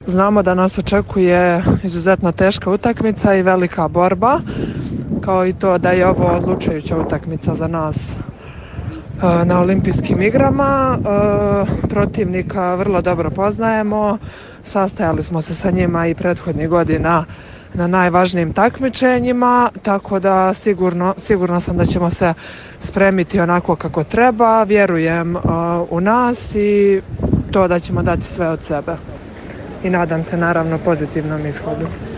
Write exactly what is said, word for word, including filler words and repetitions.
Znamo da nas očekuje izuzetno teška utakmica i velika borba, kao i to da je ovo odlučujuća utakmica za nas na olimpijskim igrama. Protivnika vrlo dobro poznajemo, sastajali smo se sa njima i prethodnih godina na najvažnijim takmičenjima, tako da sigurno, sigurno sam da ćemo se spremiti onako kako treba. Vjerujem u nas i to da ćemo dati sve od sebe. I nadam se naravno pozitivnom ishodu.